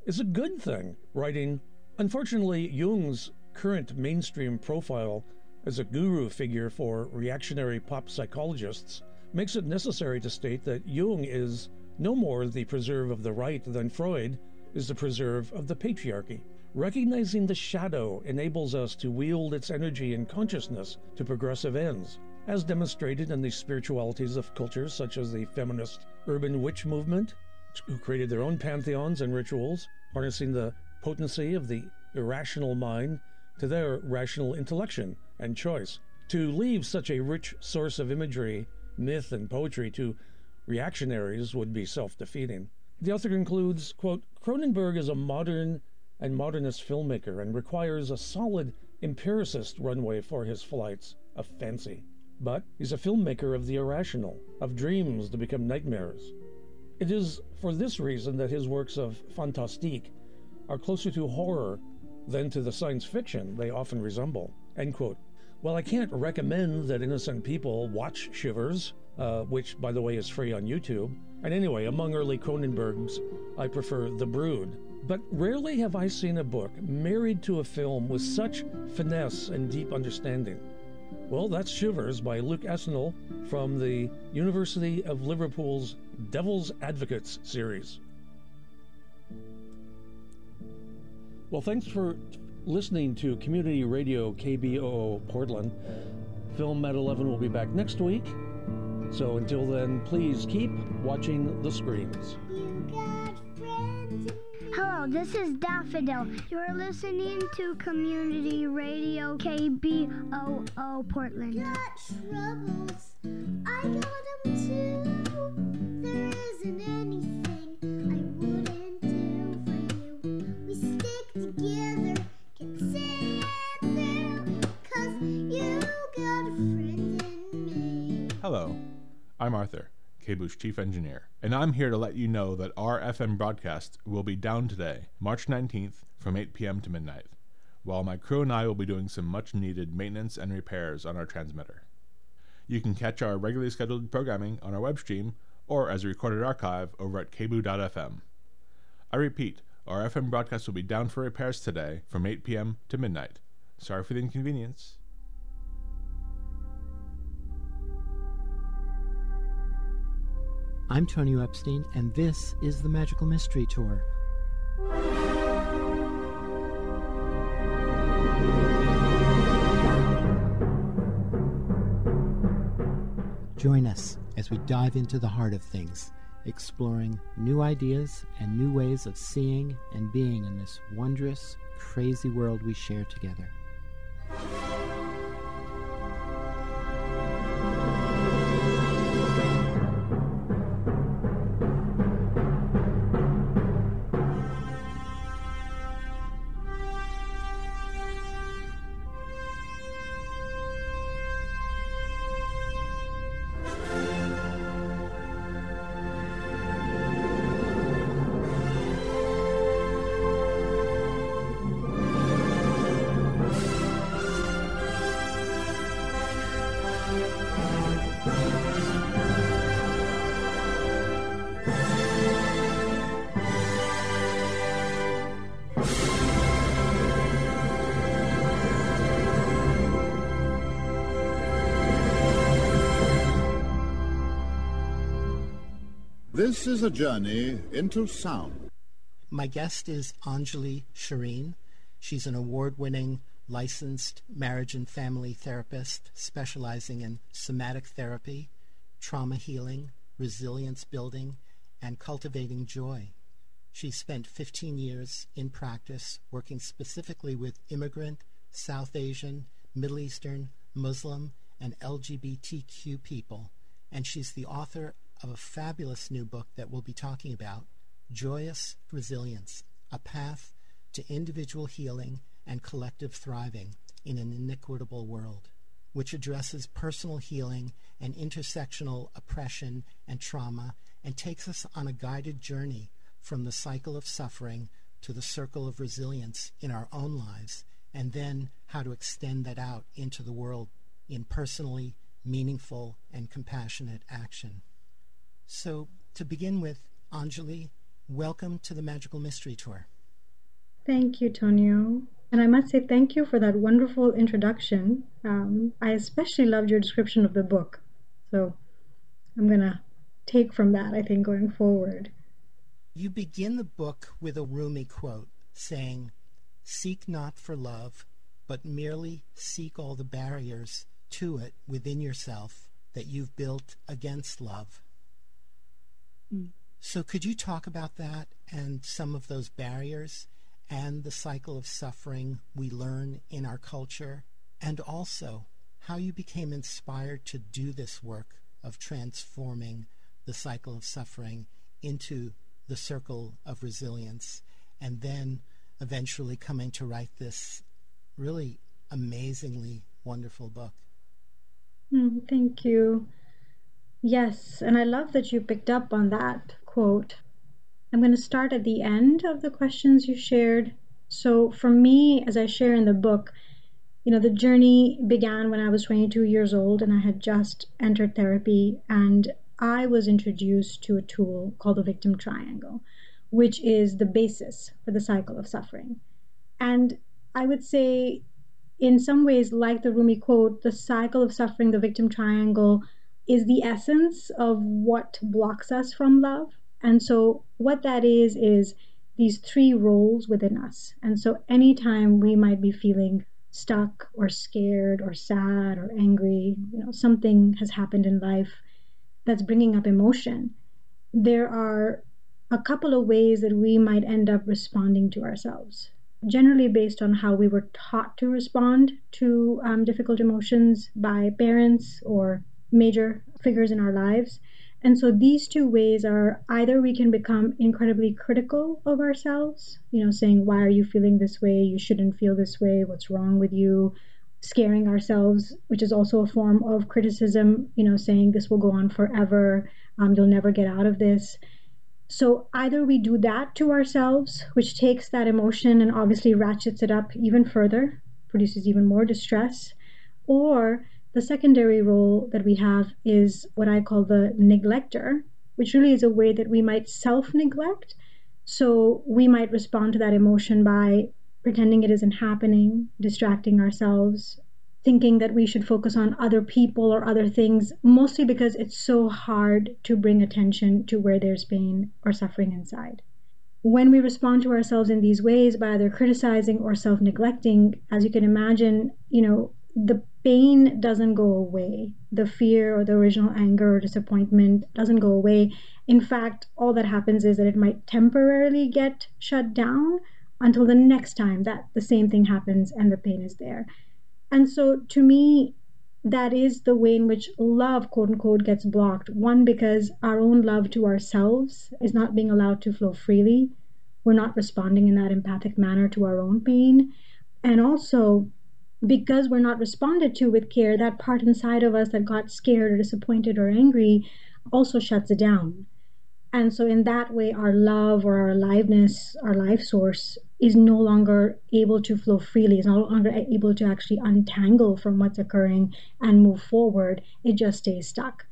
is a good thing, writing, "Unfortunately, Jung's current mainstream profile as a guru figure for reactionary pop psychologists makes it necessary to state that Jung is no more the preserve of the right than Freud is the preserve of the patriarchy. Recognizing the shadow enables us to wield its energy and consciousness to progressive ends, as demonstrated in the spiritualities of cultures such as the feminist urban witch movement, who created their own pantheons and rituals, harnessing the potency of the irrational mind to their rational intellection and choice. To leave such a rich source of imagery, myth, and poetry to reactionaries would be self-defeating." The author concludes, quote, "Cronenberg is a modern and modernist filmmaker and requires a solid empiricist runway for his flights of fancy. But he's a filmmaker of the irrational, of dreams to become nightmares. It is for this reason that his works of fantastique are closer to horror than to the science fiction they often resemble." End quote. Well, I can't recommend that innocent people watch Shivers, which, by the way, is free on YouTube. And anyway, among early Cronenberg's, I prefer The Brood. But rarely have I seen a book married to a film with such finesse and deep understanding. Well, that's Shivers by Luke Asenel from the University of Liverpool's Devil's Advocates series. Well, thanks for listening to Community Radio KBOO Portland. Film at 11 will be back next week. So until then, please keep watching the screens. Hello, this is Daffodil. You're listening to Community Radio KBOO Portland. Got troubles, I got them too. There isn't anything I wouldn't do for you. We stick together, can see it through, 'cause you got a friend in me. Hello, I'm Arthur, KBOO's chief engineer, and I'm here to let you know that our FM broadcast will be down today, March 19th, from 8 p.m. to midnight, while my crew and I will be doing some much-needed maintenance and repairs on our transmitter. You can catch our regularly scheduled programming on our web stream or as a recorded archive over at kboo.fm. I repeat, our FM broadcast will be down for repairs today from 8 p.m. to midnight. Sorry for the inconvenience. I'm Tony Epstein, and this is the Magical Mystery Tour. Join us as we dive into the heart of things, exploring new ideas and new ways of seeing and being in this wondrous, crazy world we share together. This is a journey into sound. My guest is Anjali Shireen. She's an award-winning licensed marriage and family therapist specializing in somatic therapy, trauma healing, resilience building, and cultivating joy. She spent 15 years in practice working specifically with immigrant, South Asian, Middle Eastern, Muslim, and LGBTQ people, and she's the author of a fabulous new book that we'll be talking about, Joyous Resilience, A Path to Individual Healing and Collective Thriving in an Inequitable World, which addresses personal healing and intersectional oppression and trauma and takes us on a guided journey from the cycle of suffering to the circle of resilience in our own lives, and then how to extend that out into the world in personally meaningful and compassionate action. So, to begin with, Anjali, welcome to the Magical Mystery Tour. Thank you, Tonio. And I must say thank you for that wonderful introduction. I especially loved your description of the book. So I'm going to take from that, I think, going forward. You begin the book with a Rumi quote saying, "Seek not for love, but merely seek all the barriers to it within yourself that you've built against love." So could you talk about that and some of those barriers and the cycle of suffering we learn in our culture, and also how you became inspired to do this work of transforming the cycle of suffering into the circle of resilience, and then eventually coming to write this really amazingly wonderful book? Thank you. Yes, and I love that you picked up on that quote. I'm going to start at the end of the questions you shared. So for me, as I share in the book, the journey began when I was 22 years old and I had just entered therapy, and I was introduced to a tool called the victim triangle, which is the basis for the cycle of suffering. And I would say, in some ways, like the Rumi quote, the cycle of suffering, the victim triangle, is the essence of what blocks us from love. And so what that is these three roles within us. And so anytime we might be feeling stuck or scared or sad or angry, something has happened in life that's bringing up emotion, there are a couple of ways that we might end up responding to ourselves, generally based on how we were taught to respond to difficult emotions by parents or major figures in our lives. And so these two ways are either we can become incredibly critical of ourselves, saying, why are you feeling this way? You shouldn't feel this way. What's wrong with you? Scaring ourselves, which is also a form of criticism, saying this will go on forever. You'll never get out of this. So either we do that to ourselves, which takes that emotion and obviously ratchets it up even further, produces even more distress, or the secondary role that we have is what I call the neglector, which really is a way that we might self-neglect. So we might respond to that emotion by pretending it isn't happening, distracting ourselves, thinking that we should focus on other people or other things, mostly because it's so hard to bring attention to where there's pain or suffering inside. When we respond to ourselves in these ways by either criticizing or self-neglecting, as you can imagine, the pain doesn't go away. The fear or the original anger or disappointment doesn't go away. In fact, all that happens is that it might temporarily get shut down until the next time that the same thing happens and the pain is there. And so to me, that is the way in which love, quote unquote, gets blocked. One, because our own love to ourselves is not being allowed to flow freely. We're not responding in that empathic manner to our own pain. And also, because we're not responded to with care, that part inside of us that got scared or disappointed or angry also shuts it down. And so in that way, our love or our aliveness, our life source, is no longer able to flow freely, is no longer able to actually untangle from what's occurring and move forward. It just stays stuck.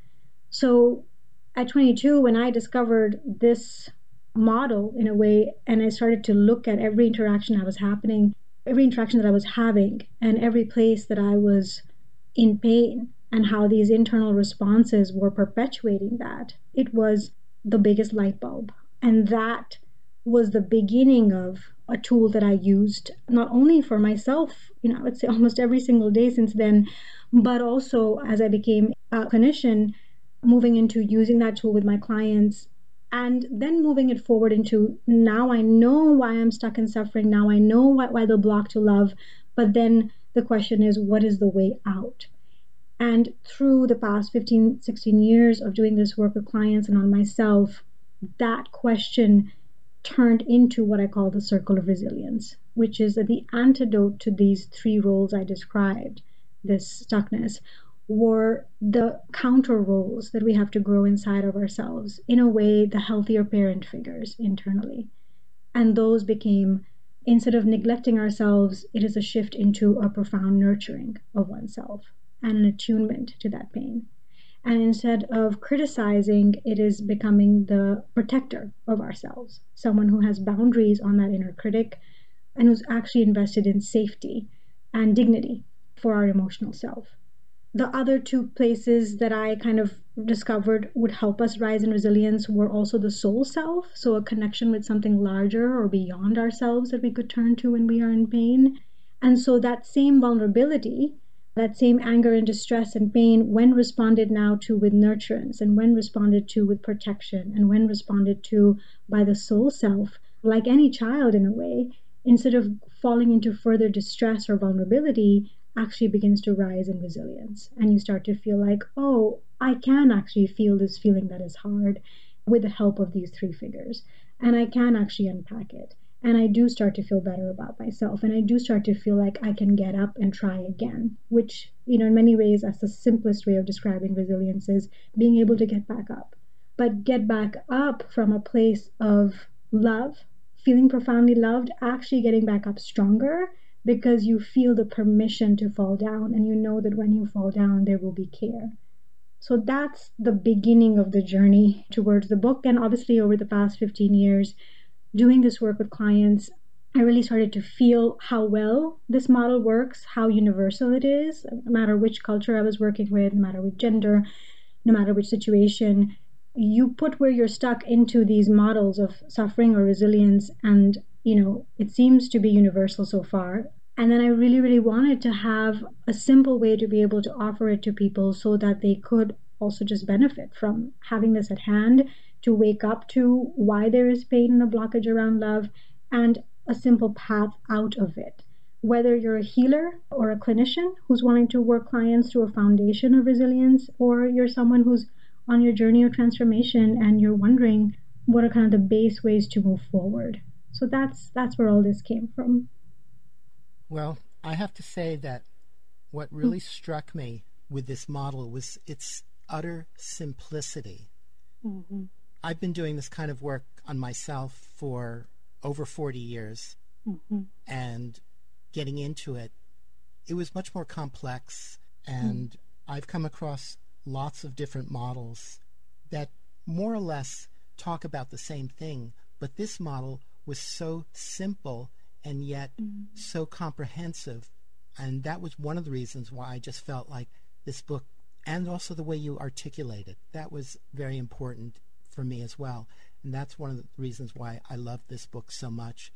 So at 22, when I discovered this model in a way, and I started to look at every interaction that was having, and every place that I was in pain, and how these internal responses were perpetuating that, it was the biggest light bulb. And that was the beginning of a tool that I used not only for myself, I would say almost every single day since then, but also as I became a clinician, moving into using that tool with my clients, and then moving it forward into, now I know why I'm stuck in suffering, now I know why the block to love, but then the question is, what is the way out? And through the past 15, 16 years of doing this work with clients and on myself, that question turned into what I call the circle of resilience, which is the antidote to these three roles I described, this stuckness, were the counter roles that we have to grow inside of ourselves, in a way, the healthier parent figures internally. And those became, instead of neglecting ourselves, it is a shift into a profound nurturing of oneself and an attunement to that pain. And instead of criticizing, it is becoming the protector of ourselves, someone who has boundaries on that inner critic, and who's actually invested in safety and dignity for our emotional self. The other two places that I kind of discovered would help us rise in resilience were also the soul self, so a connection with something larger or beyond ourselves that we could turn to when we are in pain. And so that same vulnerability, that same anger and distress and pain, when responded now to with nurturance, and when responded to with protection, and when responded to by the soul self, like any child in a way, instead of falling into further distress or vulnerability, actually begins to rise in resilience. And you start to feel like, oh, I can actually feel this feeling that is hard with the help of these three figures. And I can actually unpack it. And I do start to feel better about myself. And I do start to feel like I can get up and try again, which, in many ways, that's the simplest way of describing resilience, is being able to get back up. But get back up from a place of love, feeling profoundly loved, actually getting back up stronger, because you feel the permission to fall down, and you know that when you fall down, there will be care. So that's the beginning of the journey towards the book. And obviously, over the past 15 years, doing this work with clients, I really started to feel how well this model works, how universal it is, no matter which culture I was working with, no matter which gender, no matter which situation. You put where you're stuck into these models of suffering or resilience, and it seems to be universal so far. And then I really, really wanted to have a simple way to be able to offer it to people so that they could also just benefit from having this at hand, to wake up to why there is pain and a blockage around love, and a simple path out of it. Whether you're a healer or a clinician who's wanting to work clients through a foundation of resilience, or you're someone who's on your journey of transformation and you're wondering what are kind of the base ways to move forward. So that's where all this came from. Well, I have to say that what really struck me with this model was its utter simplicity. Mm-hmm. I've been doing this kind of work on myself for over 40 years, mm-hmm. and getting into it, it was much more complex, and I've come across lots of different models that more or less talk about the same thing, but this model was so simple and yet so comprehensive, and that was one of the reasons why I just felt like this book, and also the way you articulate it, that was very important for me as well. And that's one of the reasons why I love this book so much.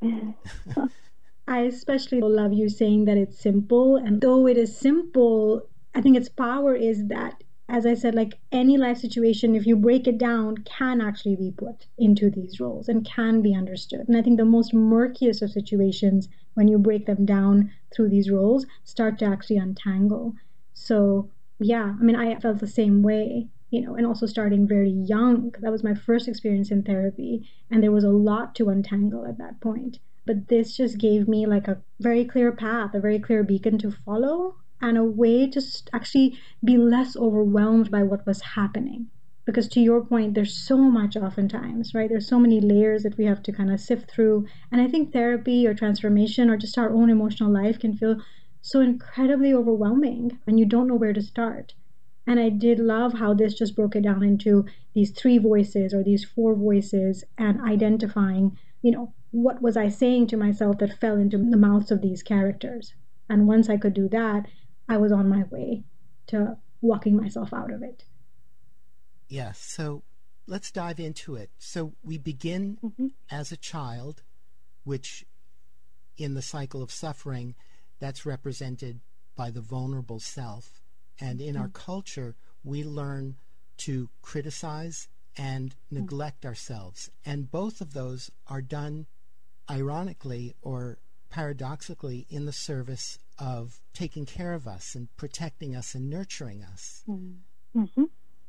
I especially love you saying that it's simple. And though it is simple, I think its power is that, as I said, like any life situation, if you break it down, can actually be put into these roles and can be understood. And I think the most murkiest of situations, when you break them down through these roles, start to actually untangle. So yeah, I mean, I felt the same way, and also starting very young. That was my first experience in therapy, and there was a lot to untangle at that point. But this just gave me like a very clear path, a very clear beacon to follow, and a way to actually be less overwhelmed by what was happening. Because to your point, there's so much oftentimes, right? There's so many layers that we have to kind of sift through. And I think therapy or transformation or just our own emotional life can feel so incredibly overwhelming when you don't know where to start. And I did love how this just broke it down into these 3 voices or these 4 voices, and identifying, what was I saying to myself that fell into the mouths of these characters. And once I could do that, I was on my way to walking myself out of it. Yeah, so let's dive into it. So we begin as a child, which in the cycle of suffering, that's represented by the vulnerable self. And in our culture, we learn to criticize and neglect ourselves. And both of those are done, ironically or paradoxically, in the service of taking care of us and protecting us and nurturing us. Mm-hmm.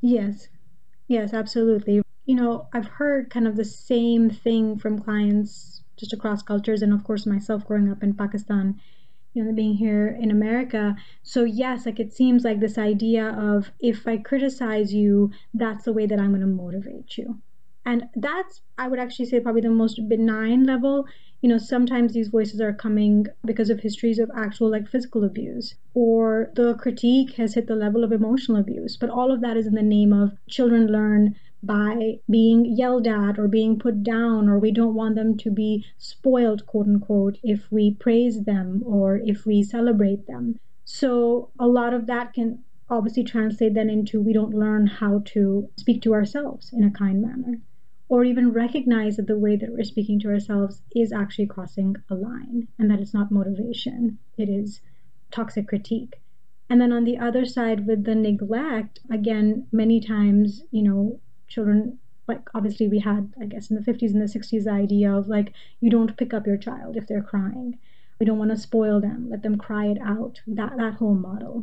Yes, absolutely. I've heard kind of the same thing from clients just across cultures, and of course myself growing up in Pakistan, being here in America. So yes, like it seems like this idea of, if I criticize you, that's the way that I'm going to motivate you. And that's, I would actually say, probably the most benign level. Sometimes these voices are coming because of histories of actual physical abuse, or the critique has hit the level of emotional abuse. But all of that is in the name of children learn by being yelled at or being put down, or we don't want them to be spoiled, quote unquote, if we praise them or if we celebrate them. So a lot of that can obviously translate then into we don't learn how to speak to ourselves in a kind manner, or even recognize that the way that we're speaking to ourselves is actually crossing a line, and that it's not motivation, it is toxic critique. And then on the other side, with the neglect, again, many times, children, like obviously we had, I guess in the 50s and the 60s, the idea of like, you don't pick up your child if they're crying. We don't want to spoil them, let them cry it out, that whole model,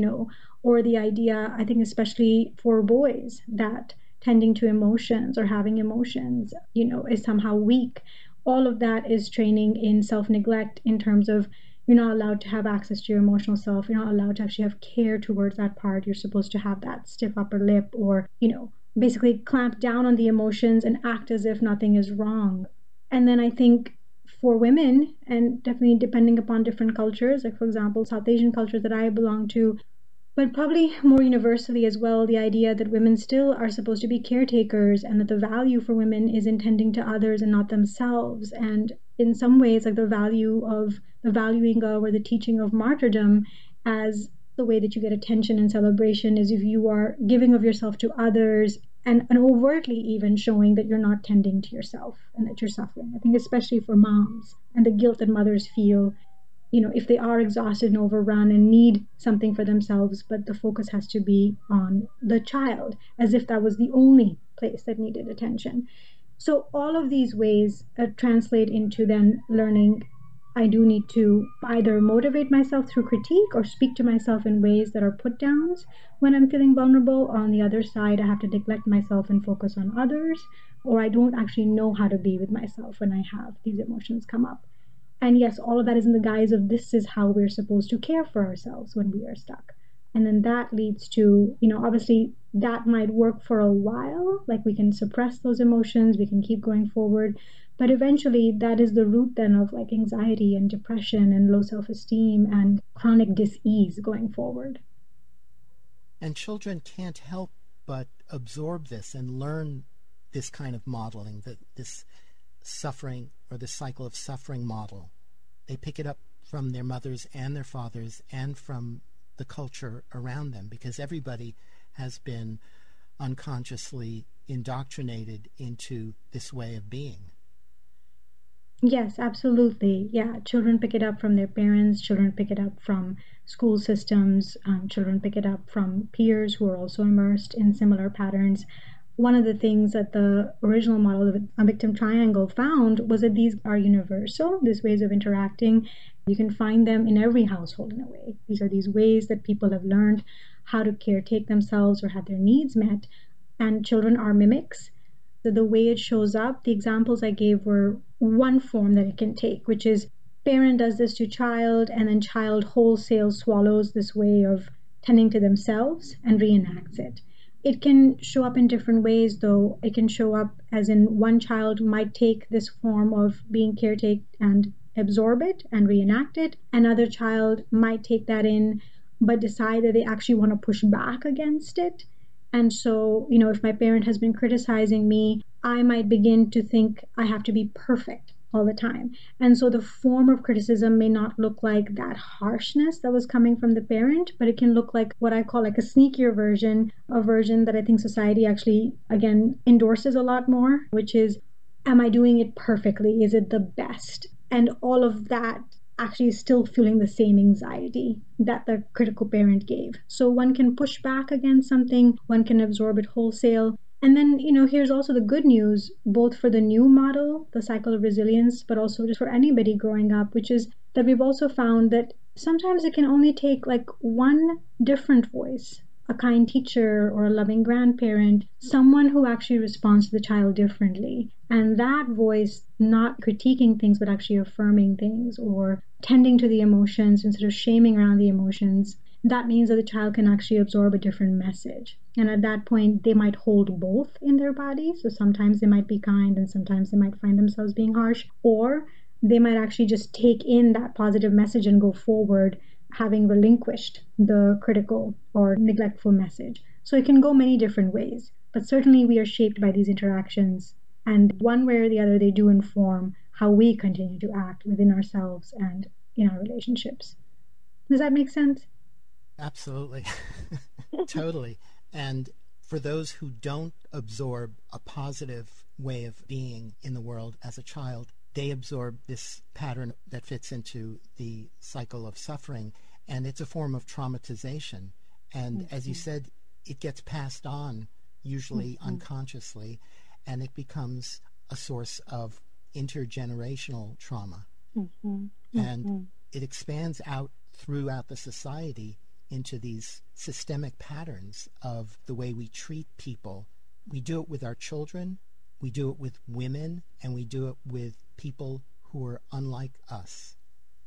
or the idea, I think especially for boys, that tending to emotions or having emotions, is somehow weak. All of that is training in self-neglect in terms of you're not allowed to have access to your emotional self. You're not allowed to actually have care towards that part. You're supposed to have that stiff upper lip or, basically clamp down on the emotions and act as if nothing is wrong. And then I think for women, and definitely depending upon different cultures, like for example, South Asian cultures that I belong to, but probably more universally as well, the idea that women still are supposed to be caretakers and that the value for women is in tending to others and not themselves. And in some ways, like the valuing of or the teaching of martyrdom as the way that you get attention and celebration is if you are giving of yourself to others and overtly even showing that you're not tending to yourself and that you're suffering. I think especially for moms and the guilt that mothers feel, if they are exhausted and overrun and need something for themselves, but the focus has to be on the child as if that was the only place that needed attention. So all of these ways translate into then learning I do need to either motivate myself through critique or speak to myself in ways that are put downs when I'm feeling vulnerable. On the other side, I have to neglect myself and focus on others, or I don't actually know how to be with myself when I have these emotions come up. And yes, all of that is in the guise of this is how we're supposed to care for ourselves when we are stuck. And then that leads to, obviously that might work for a while, like we can suppress those emotions, we can keep going forward. But eventually that is the root then of like anxiety and depression and low self-esteem and chronic dis-ease going forward. And children can't help but absorb this and learn this kind of modeling, this suffering or this cycle of suffering model. They pick it up from their mothers and their fathers and from the culture around them, because everybody has been unconsciously indoctrinated into this way of being. Yes, absolutely. Yeah, children pick it up from their parents, children pick it up from school systems, children pick it up from peers who are also immersed in similar patterns. One of the things that the original model of a victim triangle found was that these are universal, these ways of interacting. You can find them in every household in a way. These are these ways that people have learned how to caretake themselves or have their needs met, and children are mimics. So the way it shows up, the examples I gave were one form that it can take, which is parent does this to child, and then child wholesale swallows this way of tending to themselves and reenacts it. It can show up in different ways, though. It can show up as in one child might take this form of being caretaked and absorb it and reenact it. Another child might take that in, but decide that they actually want to push back against it. And so, if my parent has been criticizing me, I might begin to think I have to be perfect all the time. And so the form of criticism may not look like that harshness that was coming from the parent, but it can look like what I call like a sneakier version, a version that I think society actually, again, endorses a lot more, which is, am I doing it perfectly? Is it the best? And all of that actually is still feeling the same anxiety that the critical parent gave. So one can push back against something, one can absorb it wholesale. And then, here's also the good news, both for the new model, the cycle of resilience, but also just for anybody growing up, which is that we've also found that sometimes it can only take like one different voice, a kind teacher or a loving grandparent, someone who actually responds to the child differently. And that voice, not critiquing things, but actually affirming things or tending to the emotions instead of shaming around the emotions, that means that the child can actually absorb a different message. And at that point, they might hold both in their body. So sometimes they might be kind and sometimes they might find themselves being harsh, or they might actually just take in that positive message and go forward, having relinquished the critical or neglectful message. So it can go many different ways. but certainly we are shaped by these interactions. And one way or the other, they do inform how we continue to act within ourselves and in our relationships. Does that make sense? Absolutely. Totally. And for those who don't absorb a positive way of being in the world as a child, they absorb this pattern that fits into the cycle of suffering. And it's a form of traumatization. And as you said, it gets passed on, usually unconsciously, and it becomes a source of intergenerational trauma. And it expands out throughout the society into these systemic patterns of the way we treat people. We do it with our children, we do it with women, and we do it with people who are unlike us.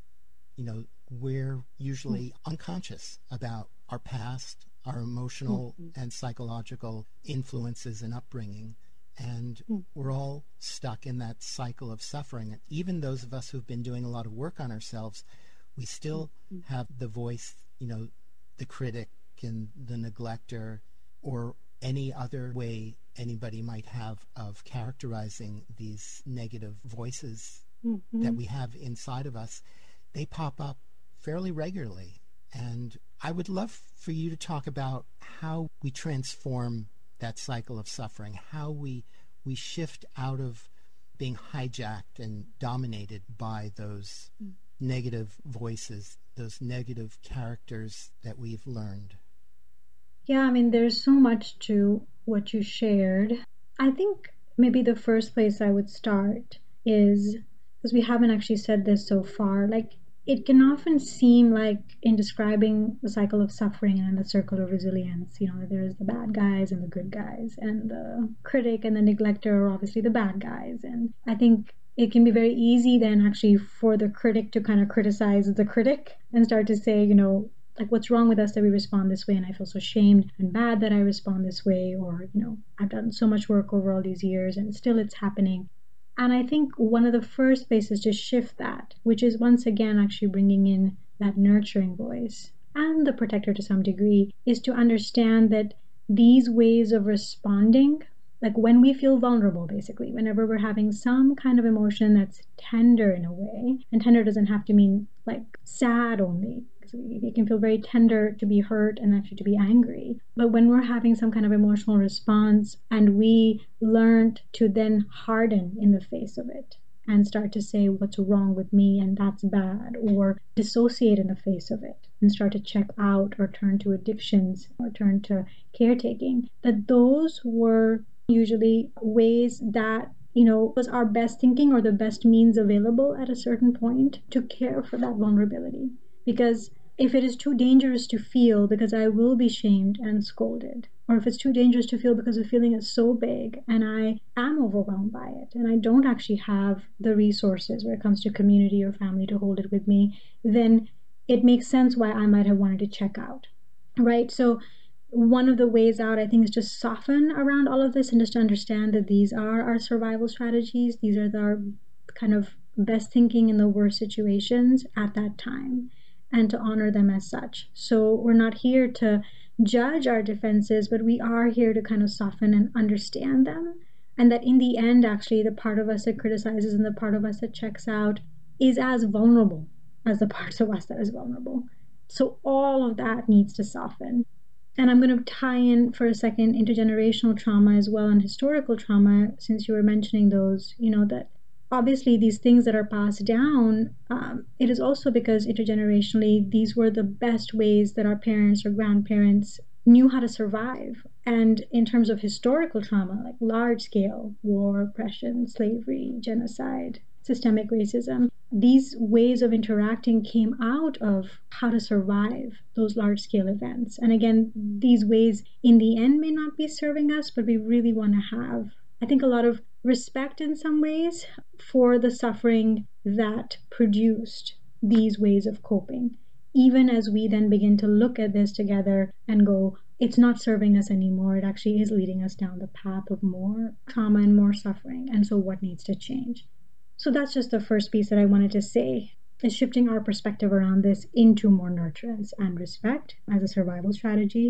You know, we're usually unconscious about our past, our emotional and psychological influences and upbringing. And we're all stuck in that cycle of suffering. And even those of us who've been doing a lot of work on ourselves, we still have the voice, you know, the critic and the neglector, or any other way anybody might have of characterizing these negative voices that we have inside of us. They pop up fairly regularly. And I would love for you to talk about how we transform that cycle of suffering, how we shift out of being hijacked and dominated by those negative voices, those negative characters that we've learned. Yeah, I mean, there's so much to what you shared. I think maybe the first place I would start is, because we haven't actually said this so far, like, it can often seem like in describing the cycle of suffering and the circle of resilience, you know, there's the bad guys and the good guys, and the critic and the neglector are obviously the bad guys. And I think it can be very easy then actually for the critic to kind of criticize the critic and start to say, you know, like, what's wrong with us that we respond this way, and I feel so shamed and bad that I respond this way, or, you know, I've done so much work over all these years and still it's happening. And I think one of the first places to shift that, which is once again actually bringing in that nurturing voice and the protector to some degree, is to understand that these ways of responding, like when we feel vulnerable, basically, whenever we're having some kind of emotion that's tender in a way, and tender doesn't have to mean like sad only. It can feel very tender to be hurt and actually to be angry. But when we're having some kind of emotional response and we learn to then harden in the face of it and start to say what's wrong with me and that's bad, or dissociate in the face of it and start to check out or turn to addictions or turn to caretaking, that those were usually ways that, you know, was our best thinking or the best means available at a certain point to care for that vulnerability. Because if it is too dangerous to feel because I will be shamed and scolded, or if it's too dangerous to feel because the feeling is so big and I am overwhelmed by it and I don't actually have the resources when it comes to community or family to hold it with me, then it makes sense why I might have wanted to check out, right? So one of the ways out, I think, is just soften around all of this and just to understand that these are our survival strategies. These are our kind of best thinking in the worst situations at that time, and to honor them as such. So we're not here to judge our defenses, but we are here to kind of soften and understand them. And that in the end, actually, the part of us that criticizes and the part of us that checks out is as vulnerable as the parts of us that is vulnerable. So all of that needs to soften. And I'm going to tie in for a second intergenerational trauma as well and historical trauma, since you were mentioning those, you know, that obviously these things that are passed down, it is also because intergenerationally, these were the best ways that our parents or grandparents knew how to survive. And in terms of historical trauma, like large scale war, oppression, slavery, genocide, systemic racism, these ways of interacting came out of how to survive those large scale events. And again, these ways in the end may not be serving us, but we really want to have, I think, a lot of respect in some ways for the suffering that produced these ways of coping, even as we then begin to look at this together and go, it's not serving us anymore. It actually is leading us down the path of more trauma and more suffering. And so what needs to change? So that's just the first piece that I wanted to say, is shifting our perspective around this into more nurturance and respect as a survival strategy.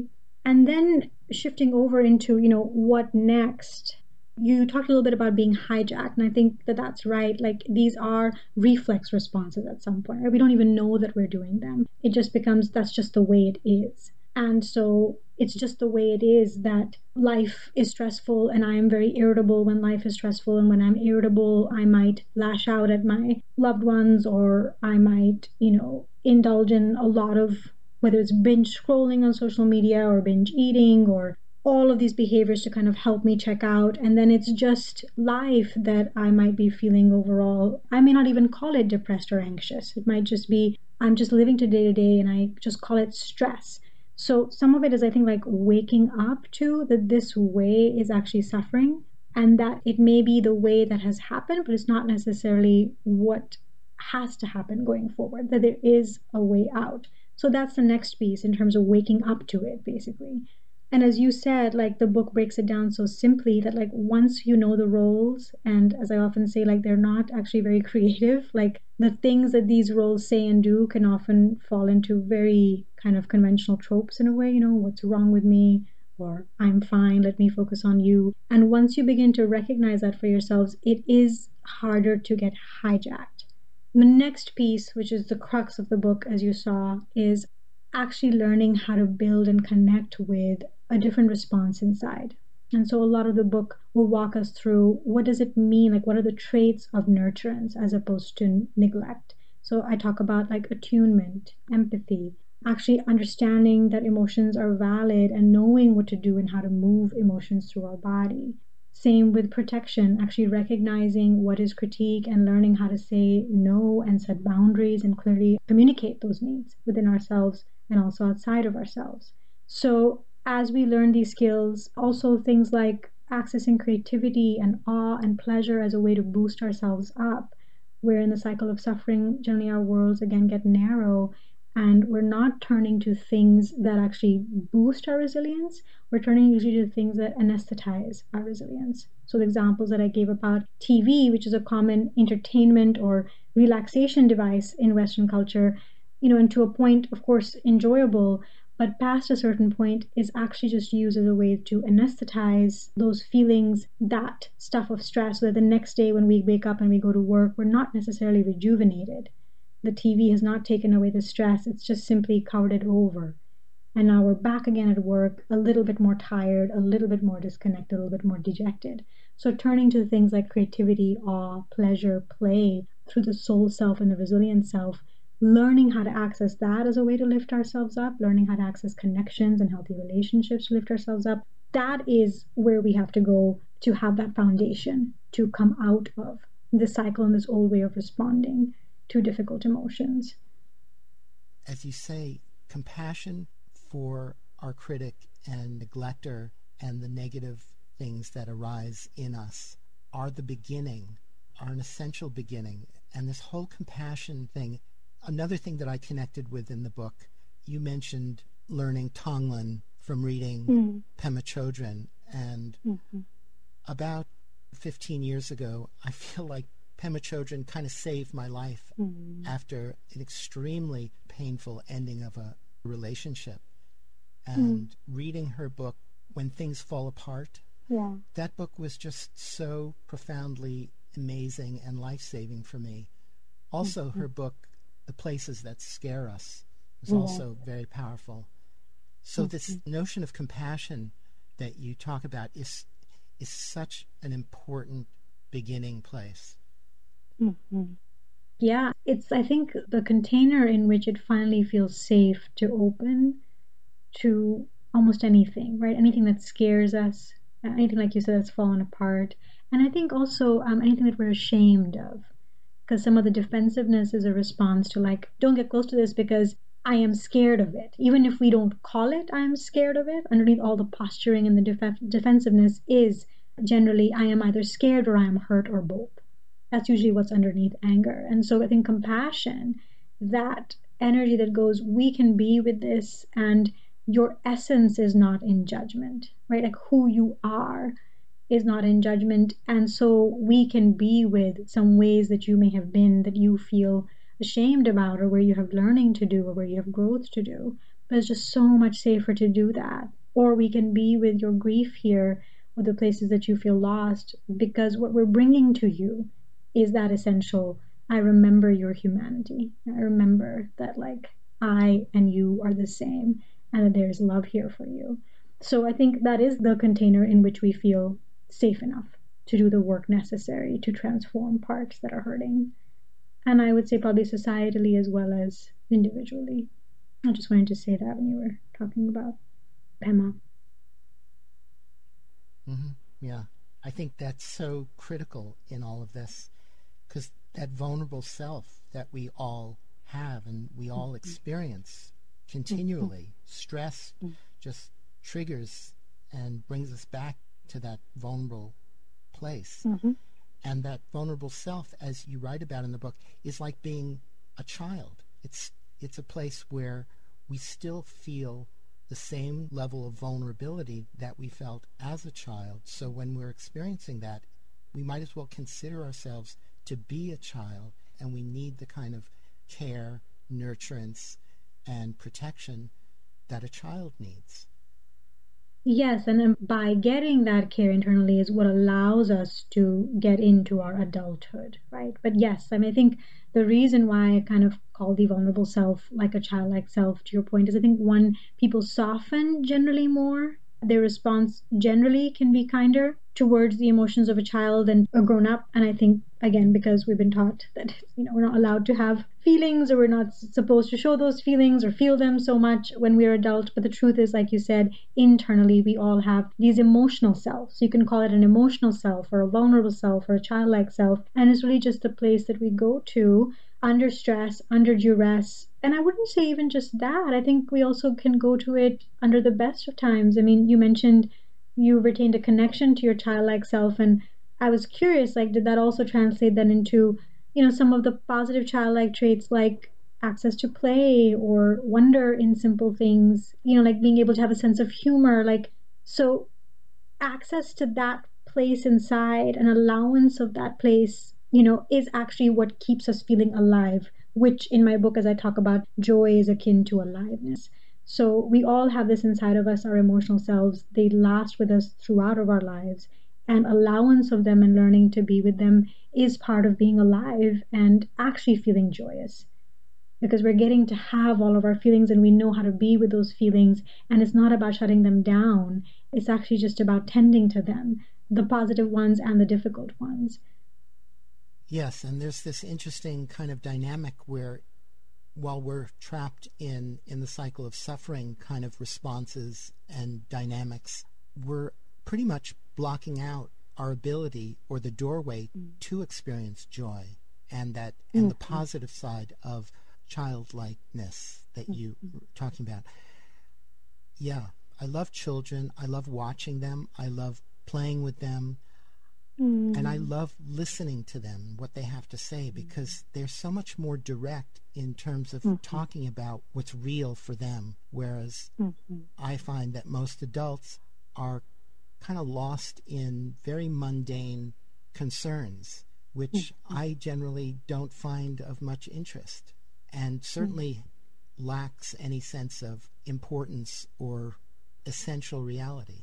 And then shifting over into, what next? You talked a little bit about being hijacked, and I think that that's right. Like, these are reflex responses at some point, right? We don't even know that we're doing them. It just becomes, that's just the way it is. And so it's just the way it is that life is stressful, and I am very irritable when life is stressful. And when I'm irritable, I might lash out at my loved ones, or I might, indulge in a lot of, whether it's binge scrolling on social media or binge eating or all of these behaviors to kind of help me check out. And then it's just life that I might be feeling overall. I may not even call it depressed or anxious. It might just be, I'm just living to day and I just call it stress. So some of it is, I think, like waking up to that this way is actually suffering, and that it may be the way that has happened, but it's not necessarily what has to happen going forward, that there is a way out. So that's the next piece in terms of waking up to it, basically. And as you said, like, the book breaks it down so simply that, like, once you know the roles, and as I often say, like, they're not actually very creative, like, the things that these roles say and do can often fall into very kind of conventional tropes in a way, what's wrong with me, or I'm fine, let me focus on you. And once you begin to recognize that for yourselves, it is harder to get hijacked. The next piece, which is the crux of the book, as you saw, is actually learning how to build and connect with a different response inside. And so a lot of the book will walk us through, what does it mean? Like, what are the traits of nurturance as opposed to neglect? So I talk about, like, attunement, empathy, actually understanding that emotions are valid and knowing what to do and how to move emotions through our body. Same with protection, actually recognizing what is critique and learning how to say no and set boundaries and clearly communicate those needs within ourselves and also outside of ourselves. So as we learn these skills, also things like accessing creativity and awe and pleasure as a way to boost ourselves up, where in the cycle of suffering, generally our worlds again get narrow, and we're not turning to things that actually boost our resilience. We're turning usually to things that anesthetize our resilience. So the examples that I gave about TV, which is a common entertainment or relaxation device in Western culture, and to a point, of course, enjoyable, but past a certain point is actually just used as a way to anesthetize those feelings, that stuff of stress, so that the next day when we wake up and we go to work, we're not necessarily rejuvenated. The TV has not taken away the stress, it's just simply covered it over. And now we're back again at work, a little bit more tired, a little bit more disconnected, a little bit more dejected. So turning to things like creativity, awe, pleasure, play, through the soul self and the resilient self, learning how to access that as a way to lift ourselves up, learning how to access connections and healthy relationships to lift ourselves up, that is where we have to go to have that foundation to come out of this cycle and this old way of responding to difficult emotions. As you say, compassion for our critic and neglector and the negative things that arise in us are the beginning, are an essential beginning. And this whole compassion thing, another thing that I connected with in the book, you mentioned learning Tonglen from reading Pema Chodron. And about 15 years ago, I feel like Pema Chodron kind of saved my life after an extremely painful ending of a relationship. And reading her book, When Things Fall Apart, that book was just so profoundly amazing and life-saving for me. Also, her book, The Places That Scare Us, was also very powerful. So this notion of compassion that you talk about is such an important beginning place. Yeah, it's, I think, the container in which it finally feels safe to open to almost anything, right? Anything that scares us, anything, like you said, that's fallen apart. And I think also anything that we're ashamed of, because some of the defensiveness is a response to, like, don't get close to this because I am scared of it. Even if we don't call it, I am scared of it, underneath all the posturing and the defensiveness is generally, I am either scared or I am hurt or both. That's usually what's underneath anger. And so I think compassion, that energy that goes, we can be with this, and your essence is not in judgment, right? Like, who you are is not in judgment. And so we can be with some ways that you may have been that you feel ashamed about, or where you have learning to do, or where you have growth to do. But it's just so much safer to do that or we can be with your grief here, or the places that you feel lost, because what we're bringing to you is that essential, I remember your humanity. I remember that like I and you are the same, and that there's love here for you. So I think that is the container in which we feel safe enough to do the work necessary to transform parts that are hurting. And I would say probably societally as well as individually. I just wanted to say that when you were talking about Pema. Mm-hmm. Yeah, I think that's so critical in all of this, because that vulnerable self that we all have and we all experience continually, stress just triggers and brings us back to that vulnerable place. And that vulnerable self, as you write about in the book, is like being a child. It's a place where we still feel the same level of vulnerability that we felt as a child. So when we're experiencing that, we might as well consider ourselves to be a child, and we need the kind of care, nurturance, and protection that a child needs. Yes, and then by getting that care internally is what allows us to get into our adulthood, right? But yes, I mean, I think the reason why I kind of call the vulnerable self like a childlike self, to your point, is I think one, people soften generally more. Their response generally can be kinder towards the emotions of a child than a grown-up. And I think, again, because we've been taught that, we're not allowed to have feelings, or we're not supposed to show those feelings or feel them so much when we're adult. But the truth is, like you said, internally we all have these emotional selves. So you can call it an emotional self or a vulnerable self or a childlike self. And it's really just the place that we go to under stress, under duress. And I wouldn't say even just that. I think we also can go to it under the best of times. I mean, you mentioned you retained a connection to your childlike self, and I was curious, like, did that also translate then into, some of the positive childlike traits like access to play or wonder in simple things, like being able to have a sense of humor, like, so access to that place inside, an allowance of that place, is actually what keeps us feeling alive, which in my book, as I talk about, joy is akin to aliveness. So we all have this inside of us, our emotional selves. They last with us throughout of our lives, and allowance of them and learning to be with them is part of being alive and actually feeling joyous, because we're getting to have all of our feelings and we know how to be with those feelings. And it's not about shutting them down. It's actually just about tending to them, the positive ones and the difficult ones. Yes, and there's this interesting kind of dynamic where, while we're trapped in the cycle of suffering kind of responses and dynamics, we're pretty much blocking out our ability or the doorway to experience joy and the positive side of childlikeness that you were talking about. Yeah, I love children. I love watching them. I love playing with them. And I love listening to them, what they have to say, because they're so much more direct in terms of talking about what's real for them. Whereas I find that most adults are kind of lost in very mundane concerns, which I generally don't find of much interest, and certainly lacks any sense of importance or essential reality.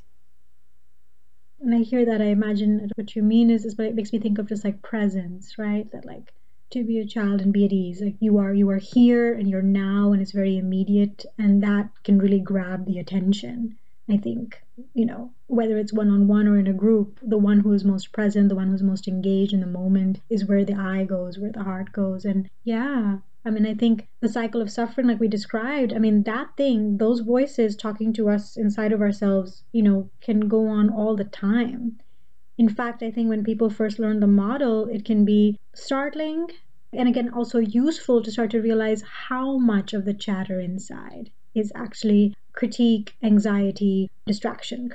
And I hear that, I imagine what you mean is but it makes me think of just like presence, right? That like to be a child and be at ease, like you are here and you're now, and it's very immediate, and that can really grab the attention. I think, whether it's one-on-one or in a group, the one who is most present, the one who's most engaged in the moment is where the eye goes, where the heart goes. And yeah, I mean, I think the cycle of suffering, like we described, I mean, that thing, those voices talking to us inside of ourselves, can go on all the time. In fact, I think when people first learn the model, it can be startling and again, also useful to start to realize how much of the chatter inside is actually critique, anxiety, distraction,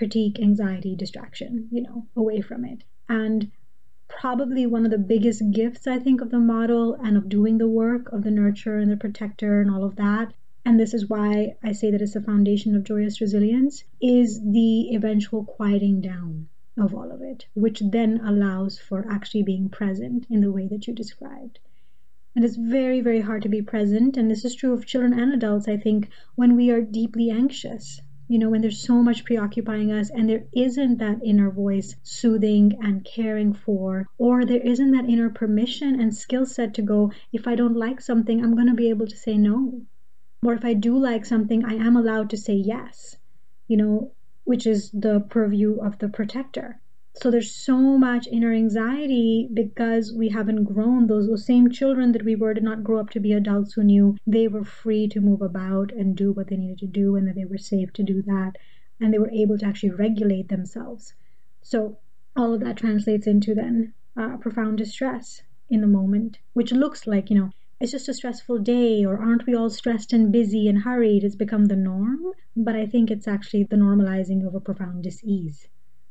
away from it. And probably one of the biggest gifts, I think, of the model and of doing the work of the nurture and the protector and all of that, and this is why I say that it's the foundation of joyous resilience, is the eventual quieting down of all of it, which then allows for actually being present in the way that you described. And it's very, very hard to be present, and this is true of children and adults, I think, when we are deeply anxious, when there's so much preoccupying us and there isn't that inner voice soothing and caring for, or there isn't that inner permission and skill set to go, if I don't like something, I'm going to be able to say no. Or if I do like something, I am allowed to say yes, which is the purview of the protector. So there's so much inner anxiety because we haven't grown. Those same children that we were did not grow up to be adults who knew they were free to move about and do what they needed to do, and that they were safe to do that, and they were able to actually regulate themselves. So all of that translates into then profound distress in the moment, which looks like, it's just a stressful day, or aren't we all stressed and busy and hurried? It's become the norm. But I think it's actually the normalizing of a profound dis-ease.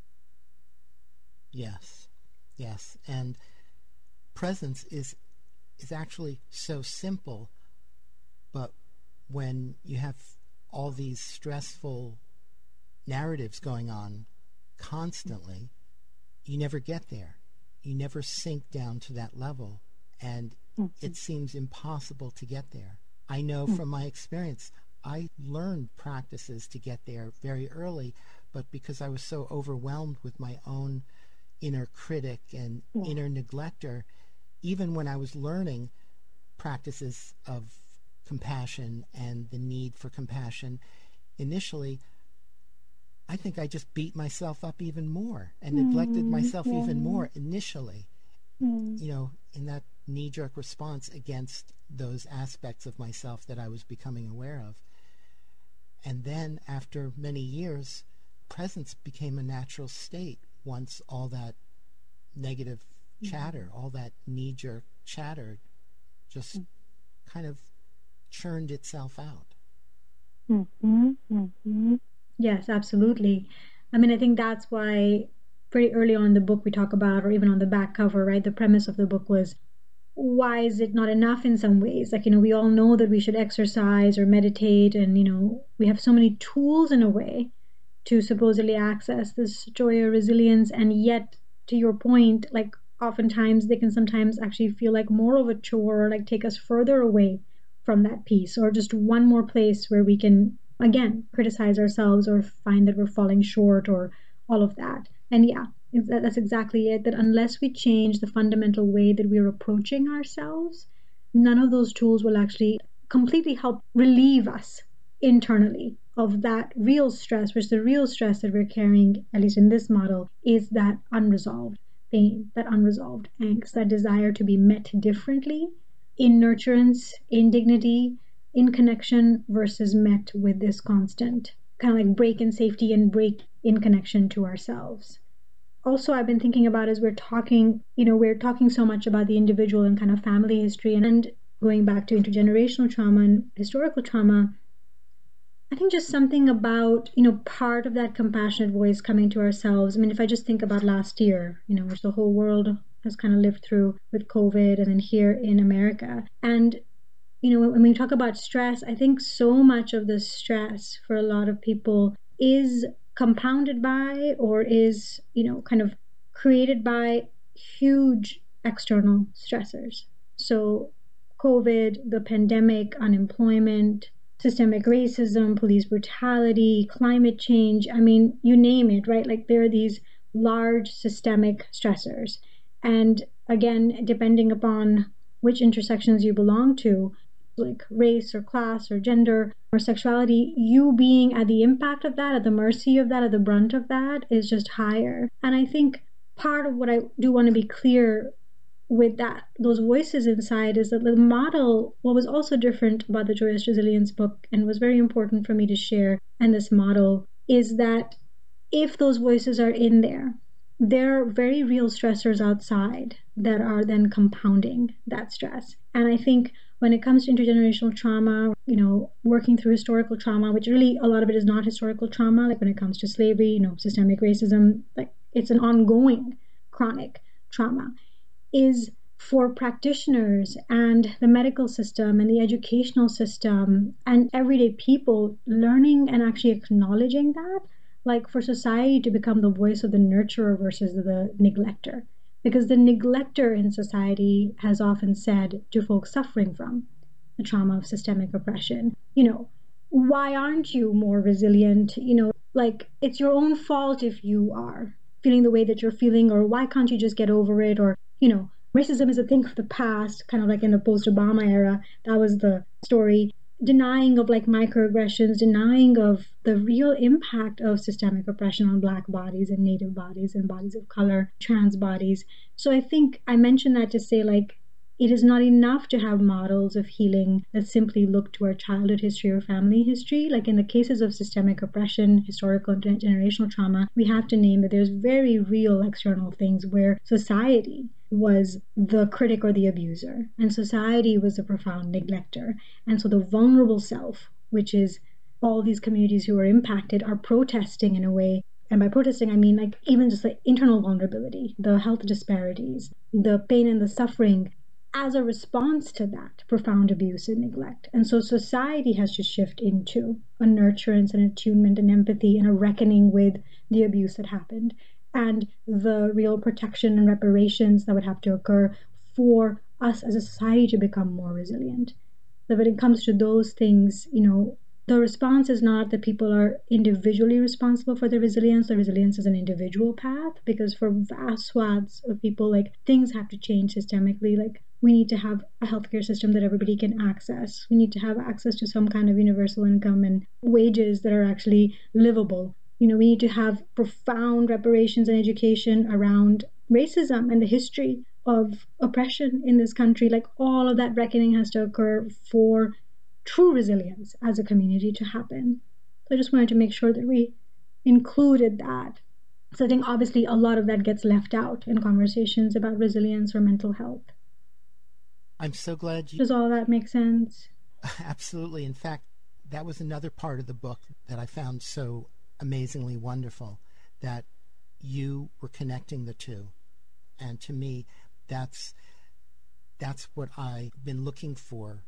Yes. And presence is actually so simple, but when you have all these stressful narratives going on constantly, you never get there. You never sink down to that level, and it seems impossible to get there. I know from my experience, I learned practices to get there very early, but because I was so overwhelmed with my own inner critic and inner neglector, even when I was learning practices of compassion and the need for compassion, initially, I think I just beat myself up even more and neglected myself even more initially, in that knee-jerk response against those aspects of myself that I was becoming aware of. And then after many years, presence became a natural state once all that negative chatter, all that knee-jerk chatter just kind of churned itself out. Yes, absolutely. I think that's why pretty early on in the book we talk about, or even on the back cover, right? The premise of the book was, why is it not enough in some ways? Like, we all know that we should exercise or meditate, and, we have so many tools in a way to supposedly access this joy or resilience, and yet, to your point, like, oftentimes they can sometimes actually feel like more of a chore, or like take us further away from that peace, or just one more place where we can, again, criticize ourselves or find that we're falling short, or all of that. And yeah, that's exactly it, that unless we change the fundamental way that we're approaching ourselves, none of those tools will actually completely help relieve us internally of that real stress, which the real stress that we're carrying, at least in this model, is that unresolved pain, that unresolved angst, that desire to be met differently in nurturance, in dignity, in connection, versus met with this constant kind of like break in safety and break in connection to ourselves. Also, I've been thinking about, as we're talking so much about the individual and kind of family history, and going back to intergenerational trauma and historical trauma, I think just something about, part of that compassionate voice coming to ourselves. If I just think about last year, which the whole world has kind of lived through with COVID, and then here in America. And, when we talk about stress, I think so much of the stress for a lot of people is compounded by, or is, kind of created by huge external stressors. So COVID, the pandemic, unemployment, systemic racism, police brutality, climate change, you name it, right? Like, there are these large systemic stressors. And again, depending upon which intersections you belong to, like race or class or gender or sexuality, you being at the impact of that, at the mercy of that, at the brunt of that, is just higher. And I think part of what I do want to be clear with that, those voices inside, is that the model, what was also different about the Joyous Resilience book, and was very important for me to share, and this model, is that if those voices are in there, there are very real stressors outside that are then compounding that stress. And I think when it comes to intergenerational trauma, working through historical trauma, which really a lot of it is not historical trauma, like when it comes to slavery, systemic racism, like it's an ongoing chronic trauma, is for practitioners and the medical system and the educational system and everyday people learning and actually acknowledging that, like for society to become the voice of the nurturer versus the neglector. Because the neglector in society has often said to folks suffering from the trauma of systemic oppression, why aren't you more resilient? Like, it's your own fault if you are feeling the way that you're feeling, or why can't you just get over it? Or, racism is a thing of the past, kind of like in the post-Obama era. That was the story. Denying of like microaggressions, denying of the real impact of systemic oppression on Black bodies and Native bodies and bodies of color, trans bodies. So I think I mentioned that to say, like, it is not enough to have models of healing that simply look to our childhood history or family history. Like in the cases of systemic oppression, historical and generational trauma, we have to name that there's very real external things where society was the critic or the abuser, and society was the profound neglector. And so the vulnerable self, which is all these communities who are impacted, are protesting in a way. And by protesting, I mean like even just the internal vulnerability, the health disparities, the pain and the suffering as a response to that profound abuse and neglect. And so society has to shift into a nurturance and attunement and empathy and a reckoning with the abuse that happened and the real protection and reparations that would have to occur for us as a society to become more resilient. So when it comes to those things, the response is not that people are individually responsible for their resilience. The resilience is an individual path, because for vast swaths of people, like, things have to change systemically. Like, we need to have a healthcare system that everybody can access. We need to have access to some kind of universal income and wages that are actually livable. We need to have profound reparations and education around racism and the history of oppression in this country. Like, all of that reckoning has to occur for true resilience as a community to happen. So I just wanted to make sure that we included that. So I think obviously a lot of that gets left out in conversations about resilience or mental health. I'm so glad you... Does all that make sense? Absolutely. In fact, that was another part of the book that I found so amazingly wonderful, that you were connecting the two. And to me, that's what I've been looking for.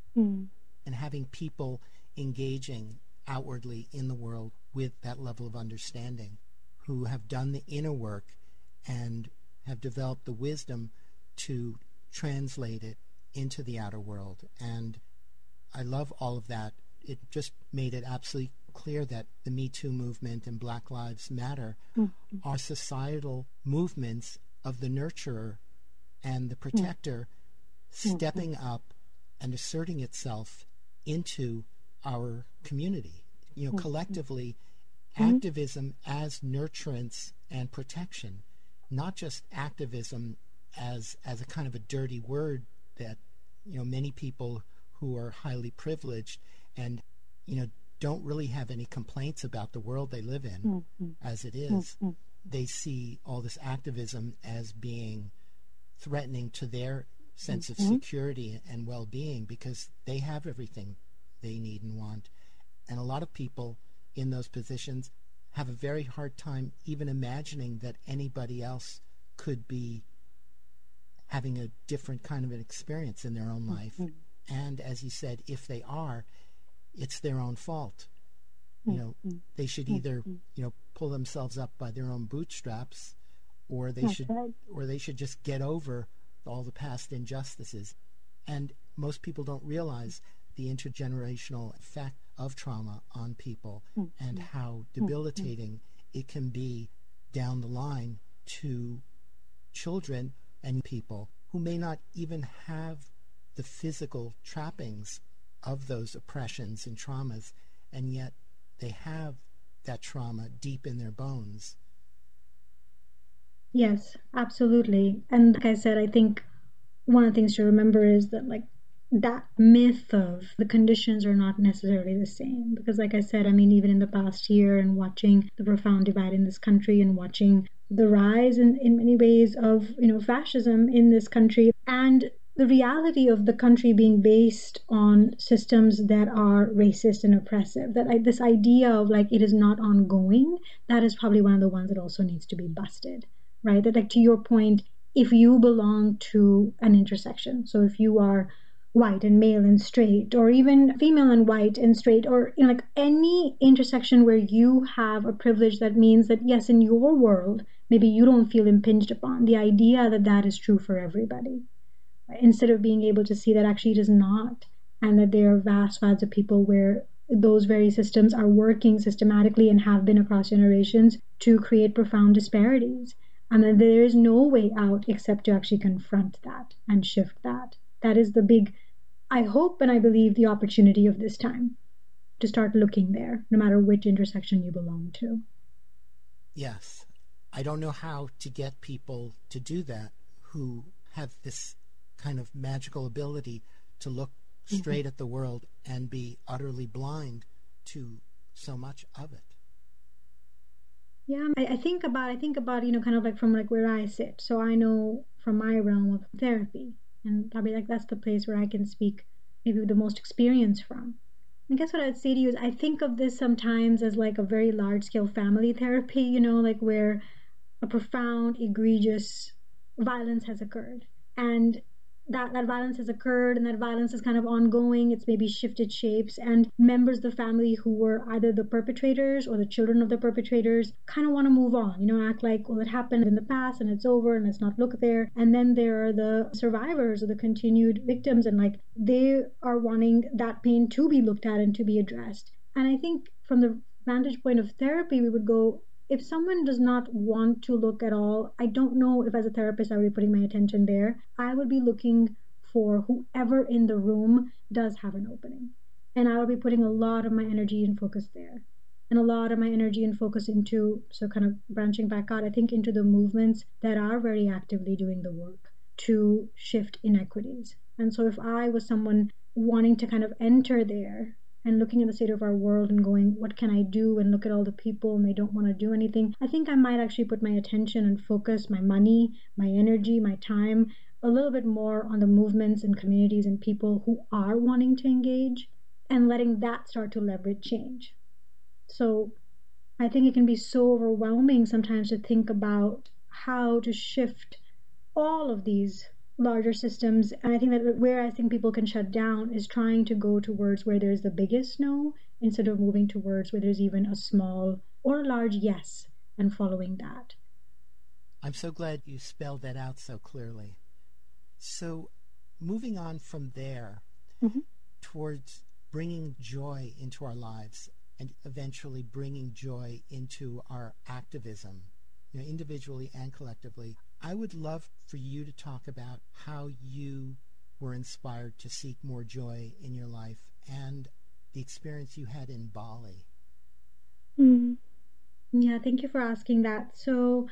And having people engaging outwardly in the world with that level of understanding, who have done the inner work and have developed the wisdom to translate it into the outer world. And I love all of that. It just made it absolutely clear that the Me Too movement and Black Lives Matter are societal movements of the nurturer and the protector stepping up and asserting itself into our community. Collectively, activism as nurturance and protection, not just activism as a kind of a dirty word that many people who are highly privileged and don't really have any complaints about the world they live in as it is. They see all this activism as being threatening to their sense of security and well-being, because they have everything they need and want. And a lot of people in those positions have a very hard time even imagining that anybody else could be having a different kind of an experience in their own life. And as you said, if they are, it's their own fault. They should either pull themselves up by their own bootstraps, or they should just get over all the past injustices. And most people don't realize the intergenerational effect of trauma on people and how debilitating it can be down the line to children and people who may not even have the physical trappings of those oppressions and traumas, and yet they have that trauma deep in their bones. Yes, absolutely. And like I said, I think one of the things to remember is that, like, that myth of the conditions are not necessarily the same. Because like I said, I mean, even in the past year, and watching the profound divide in this country, and watching the rise in many ways of, fascism in this country, and the reality of the country being based on systems that are racist and oppressive, that this idea of like it is not ongoing, that is probably one of the ones that also needs to be busted. Right? That, like, to your point, if you belong to an intersection, so if you are white and male and straight, or even female and white and straight, or like any intersection where you have a privilege, that means that yes, in your world, maybe you don't feel impinged upon. The idea that that is true for everybody, right? Instead of being able to see that actually it is not, and that there are vast swaths of people where those very systems are working systematically and have been across generations to create profound disparities. And then there is no way out except to actually confront that and shift that. That is the big, I hope and I believe, the opportunity of this time, to start looking there, no matter which intersection you belong to. Yes. I don't know how to get people to do that who have this kind of magical ability to look straight at the world and be utterly blind to so much of it. Yeah, I think about, kind of like from like where I sit. So I know from my realm of therapy, and probably like that's the place where I can speak maybe with the most experience from. I guess what I'd say to you is I think of this sometimes as like a very large scale family therapy, like where a profound, egregious violence has occurred. And that violence has occurred, and that violence is kind of ongoing. It's maybe shifted shapes, and members of the family who were either the perpetrators or the children of the perpetrators kind of want to move on, act like, well, it happened in the past and it's over and let's not look there. And then there are the survivors or the continued victims, and like they are wanting that pain to be looked at and to be addressed. And I think from the vantage point of therapy, we would go, if someone does not want to look at all, I don't know if as a therapist I would be putting my attention there. I would be looking for whoever in the room does have an opening. And I would be putting a lot of my energy and focus there. And a lot of my energy and focus into, so kind of branching back out, I think into the movements that are very actively doing the work to shift inequities. And so if I was someone wanting to kind of enter there, and looking at the state of our world and going, what can I do? And look at all the people and they don't want to do anything. I think I might actually put my attention and focus, my money, my energy, my time, a little bit more on the movements and communities and people who are wanting to engage, and letting that start to leverage change. So I think it can be so overwhelming sometimes to think about how to shift all of these larger systems. And I think that where I think people can shut down is trying to go towards where there's the biggest no, instead of moving towards where there's even a small or a large yes and following that. I'm so glad you spelled that out so clearly. So moving on from there towards bringing joy into our lives and eventually bringing joy into our activism, individually and collectively, I would love for you to talk about how you were inspired to seek more joy in your life and the experience you had in Bali. Yeah, thank you for asking that. So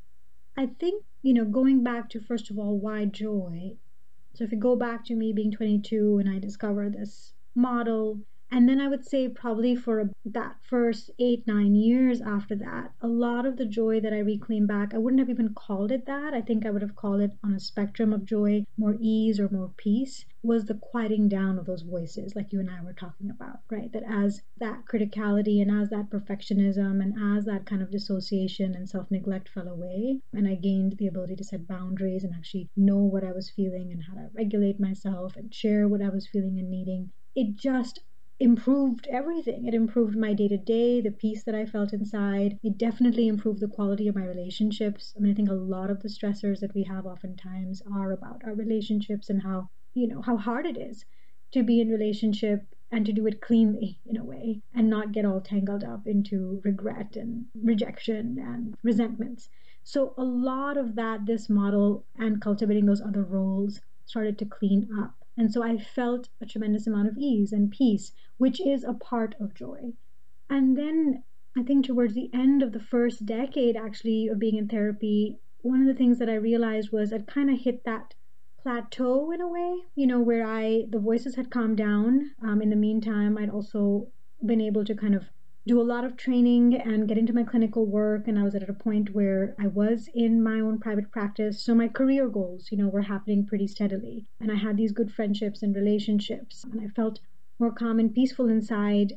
I think, going back to, first of all, why joy? So if you go back to me being 22 and I discover this model, and then I would say probably for that first 8-9 years after that, a lot of the joy that I reclaimed back, I wouldn't have even called it that. I think I would have called it, on a spectrum of joy, more ease or more peace, was the quieting down of those voices like you and I were talking about, right? That as that criticality and as that perfectionism and as that kind of dissociation and self-neglect fell away, and I gained the ability to set boundaries and actually know what I was feeling and how to regulate myself and share what I was feeling and needing, it just improved everything. It improved my day-to-day, the peace that I felt inside. It definitely improved the quality of my relationships. I think a lot of the stressors that we have oftentimes are about our relationships and how hard it is to be in relationship and to do it cleanly in a way and not get all tangled up into regret and rejection and resentments. So a lot of that, this model and cultivating those other roles started to clean up. And so I felt a tremendous amount of ease and peace, which is a part of joy. And then I think towards the end of the first decade, actually, of being in therapy, one of the things that I realized was I'd kind of hit that plateau in a way, where the voices had calmed down. In the meantime, I'd also been able to kind of do a lot of training and get into my clinical work. And I was at a point where I was in my own private practice. So my career goals, were happening pretty steadily. And I had these good friendships and relationships. And I felt more calm and peaceful inside.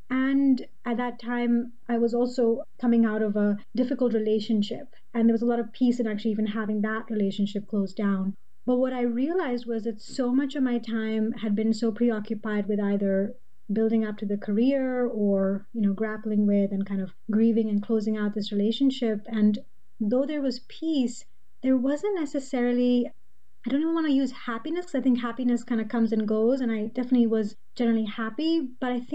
And at that time, I was also coming out of a difficult relationship. And there was a lot of peace in actually even having that relationship closed down. But what I realized was that so much of my time had been so preoccupied with either building up to the career or, grappling with and kind of grieving and closing out this relationship. And though there was peace, there wasn't necessarily, I don't even want to use happiness, because I think happiness kind of comes and goes. And I definitely was generally happy. But I think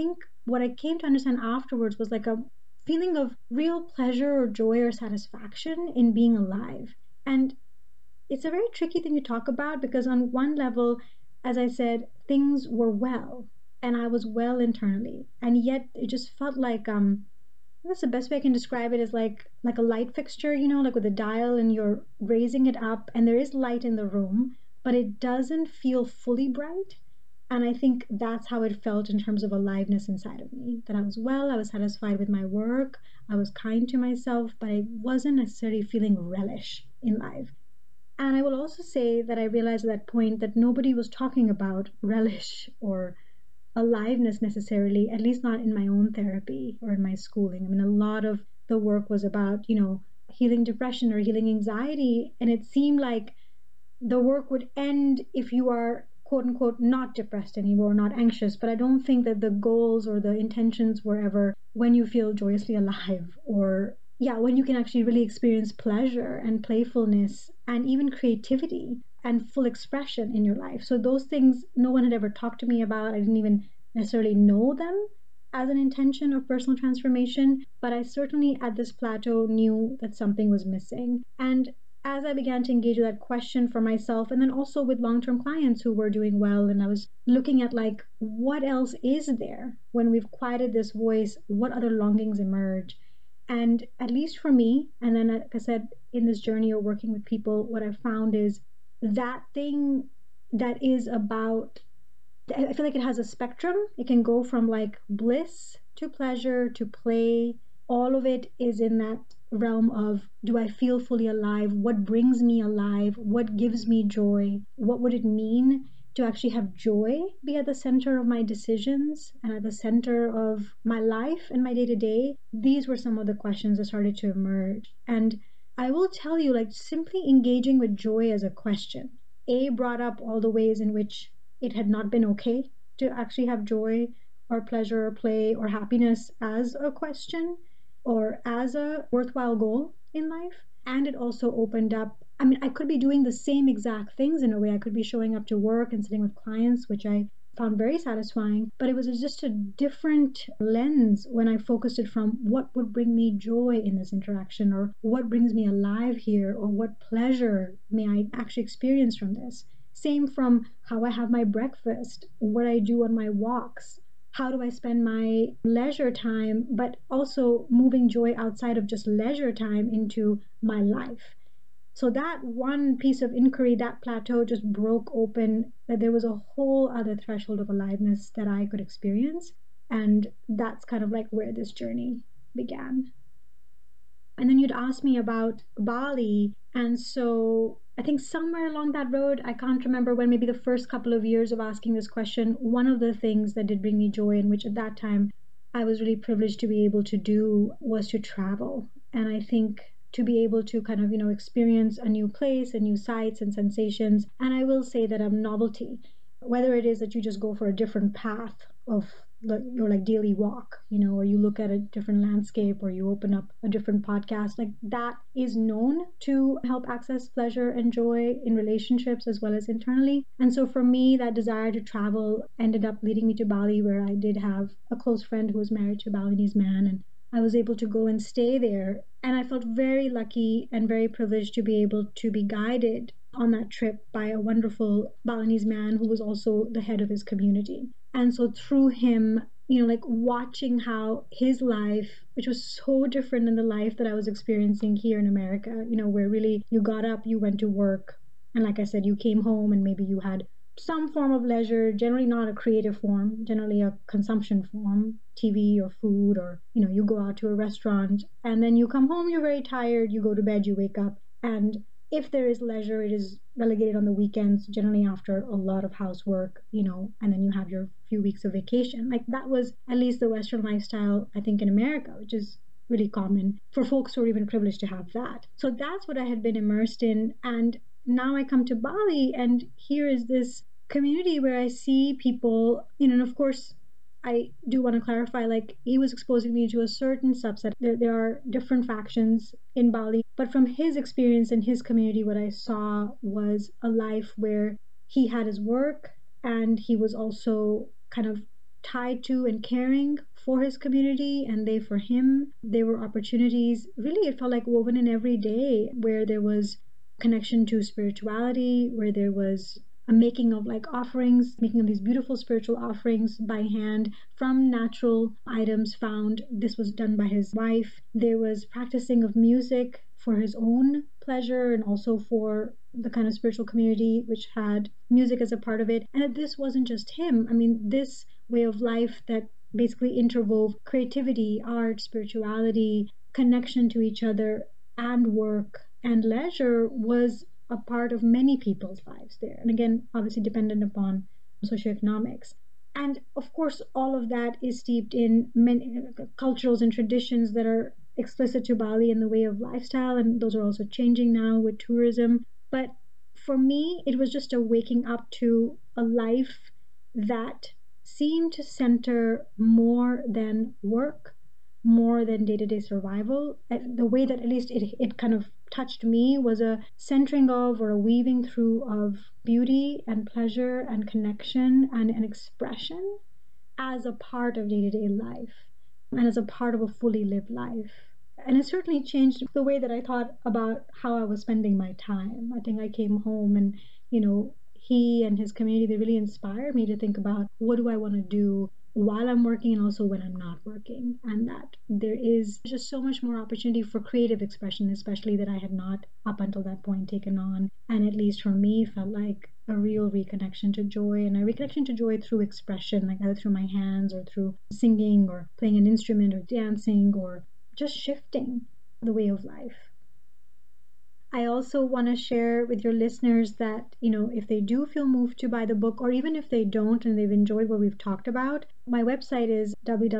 what I came to understand afterwards was like a feeling of real pleasure or joy or satisfaction in being alive. And it's a very tricky thing to talk about because on one level, as I said, things were well and I was well internally. And yet it just felt like that's the best way I can describe it is like a light fixture, like with a dial and you're raising it up and there is light in the room, but it doesn't feel fully bright. And I think that's how it felt in terms of aliveness inside of me. That I was well, I was satisfied with my work, I was kind to myself, but I wasn't necessarily feeling relish in life. And I will also say that I realized at that point that nobody was talking about relish or aliveness necessarily, at least not in my own therapy or in my schooling. I mean, a lot of the work was about, healing depression or healing anxiety. And it seemed like the work would end if you are quote unquote not depressed anymore, not anxious. But I don't think that the goals or the intentions were ever when you feel joyously alive or when you can actually really experience pleasure and playfulness and even creativity and full expression in your life. So those things no one had ever talked to me about. I didn't even necessarily know them as an intention of personal transformation, but I certainly at this plateau knew that something was missing. And as I began to engage with that question for myself, and then also with long-term clients who were doing well, and I was looking at like, what else is there when we've quieted this voice? What other longings emerge? And at least for me, and then like I said, in this journey of working with people, what I found is that thing that is about, I feel like it has a spectrum. It can go from like bliss to pleasure to play. All of it is in that realm of, do I feel fully alive? What brings me alive? What gives me joy? What would it mean to actually have joy be at the center of my decisions and at the center of my life and my day-to-day? These were some of the questions that started to emerge. And I will tell you, like, simply engaging with joy as a question, brought up all the ways in which it had not been okay to actually have joy or pleasure or play or happiness as a question or as a worthwhile goal in life. And it also opened up, I mean, I could be doing the same exact things in a way. I could be showing up to work and sitting with clients, which I found very satisfying, but it was just a different lens when I focused it from what would bring me joy in this interaction, or what brings me alive here, or what pleasure may I actually experience from this. Same from how I have my breakfast, what I do on my walks, how do I spend my leisure time, but also moving joy outside of just leisure time into my life. So that one piece of inquiry, that plateau just broke open, that there was a whole other threshold of aliveness that I could experience. And that's kind of like where this journey began. And then you'd asked me about Bali. And so I think somewhere along that road, I can't remember when, maybe the first couple of years of asking this question, one of the things that did bring me joy, and which at that time I was really privileged to be able to do, was to travel. And I think to be able to kind of, experience a new place and new sights and sensations. And I will say that novelty, whether it is that you just go for a different path of your like daily walk, or you look at a different landscape, or you open up a different podcast, like that is known to help access pleasure and joy in relationships as well as internally. And so for me, that desire to travel ended up leading me to Bali, where I did have a close friend who was married to a Balinese man, and I was able to go and stay there. And I felt very lucky and very privileged to be able to be guided on that trip by a wonderful Balinese man who was also the head of his community. And so through him, like watching how his life, which was so different than the life that I was experiencing here in America, where really you got up, you went to work, and like I said, you came home and maybe you had some form of leisure, generally not a creative form, generally a consumption form, TV or food, or, you go out to a restaurant and then you come home, you're very tired, you go to bed, you wake up. And if there is leisure, it is relegated on the weekends, generally after a lot of housework, and then you have your few weeks of vacation. Like that was at least the Western lifestyle, I think, in America, which is really common for folks who are even privileged to have that. So that's what I had been immersed in. And now I come to Bali, and here is this community where I see people, and of course, I do want to clarify, like, he was exposing me to a certain subset. There are different factions in Bali, but from his experience in his community, what I saw was a life where he had his work and he was also kind of tied to and caring for his community and they for him. There were opportunities, really it felt like woven in every day, where there was connection to spirituality, where there was a making of like offerings, making of these beautiful spiritual offerings by hand from natural items found. This was done by his wife. There was practicing of music for his own pleasure and also for the kind of spiritual community which had music as a part of it. And this wasn't just him. I mean, this way of life that basically interwove creativity, art, spirituality, connection to each other, and work and leisure was a part of many people's lives there. And again, obviously dependent upon socioeconomics. And of course, all of that is steeped in many cultures and traditions that are explicit to Bali in the way of lifestyle. And those are also changing now with tourism. But for me, it was just a waking up to a life that seemed to center more than work, more than day-to-day survival. The way that at least it kind of touched me was a centering of or a weaving through of beauty and pleasure and connection and an expression as a part of day-to-day life and as a part of a fully lived life. And it certainly changed the way that I thought about how I was spending my time. I think I came home and, he and his community, they really inspired me to think about what do I want to do while I'm working and also when I'm not working. And that there is just so much more opportunity for creative expression, especially that I had not up until that point taken on. And at least for me, felt like a real reconnection to joy, and a reconnection to joy through expression, like either through my hands or through singing or playing an instrument or dancing or just shifting the way of life. I also want to share with your listeners that, if they do feel moved to buy the book, or even if they don't and they've enjoyed what we've talked about, my website is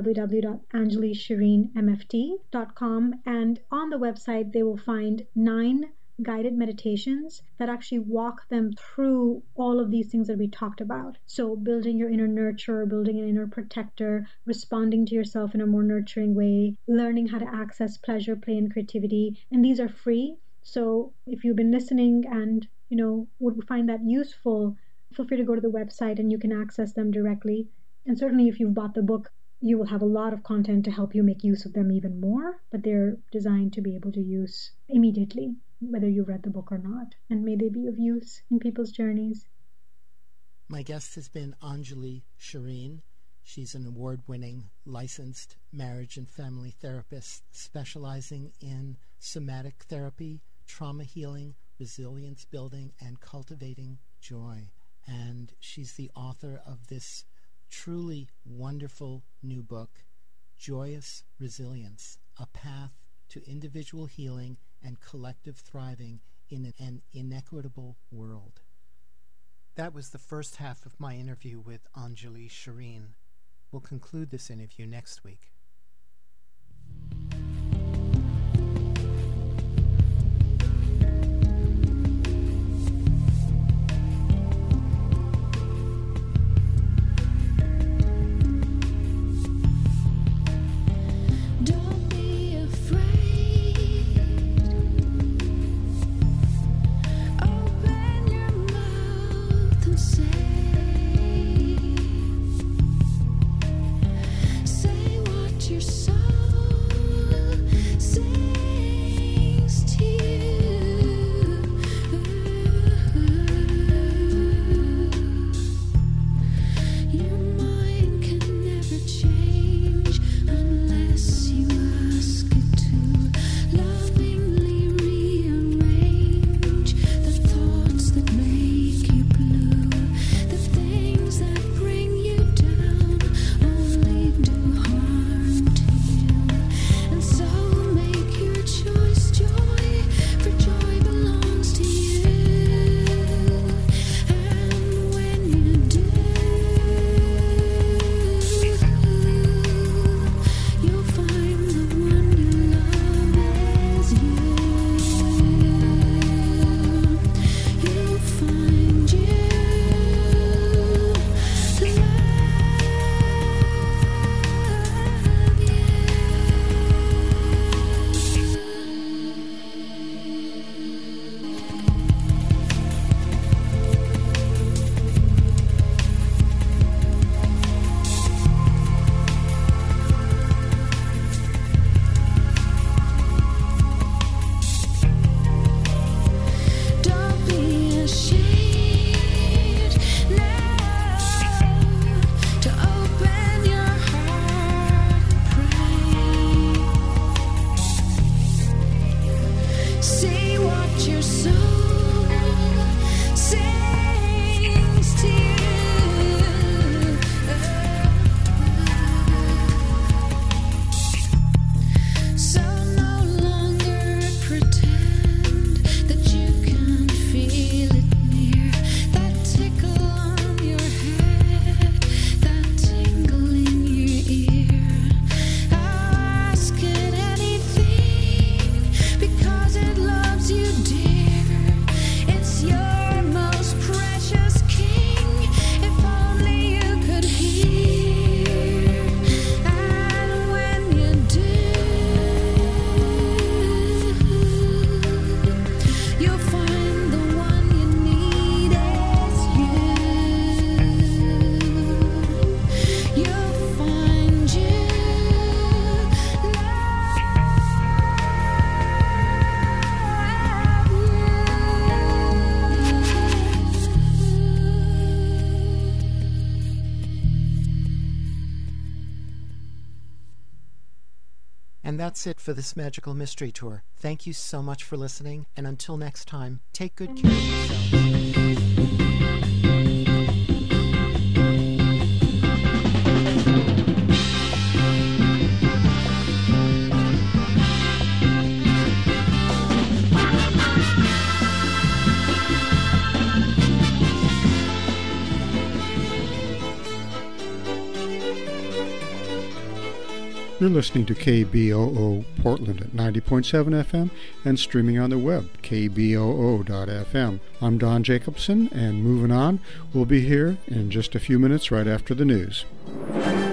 www.anjalishireenmft.com. And on the website, they will find 9 guided meditations that actually walk them through all of these things that we talked about. So building your inner nurturer, building an inner protector, responding to yourself in a more nurturing way, learning how to access pleasure, play, and creativity. And these are free. So if you've been listening and, would find that useful, feel free to go to the website and you can access them directly. And certainly if you've bought the book, you will have a lot of content to help you make use of them even more, but they're designed to be able to use immediately, whether you've read the book or not. And may they be of use in people's journeys. My guest has been Anjali Shireen. She's an award-winning licensed marriage and family therapist specializing in somatic therapy, trauma healing, resilience building, and cultivating joy. And she's the author of this truly wonderful new book, Joyous Resilience, A Path to Individual Healing and Collective Thriving in an Inequitable World. That was the first half of my interview with Anjali Shireen. We'll conclude this interview next week. Say what And that's it for this Magical Mystery Tour. Thank you so much for listening, and until next time, take good care of yourselves. You're listening to KBOO Portland at 90.7 FM and streaming on the web, kboo.fm. I'm Don Jacobson, and moving on, we'll be here in just a few minutes right after the news.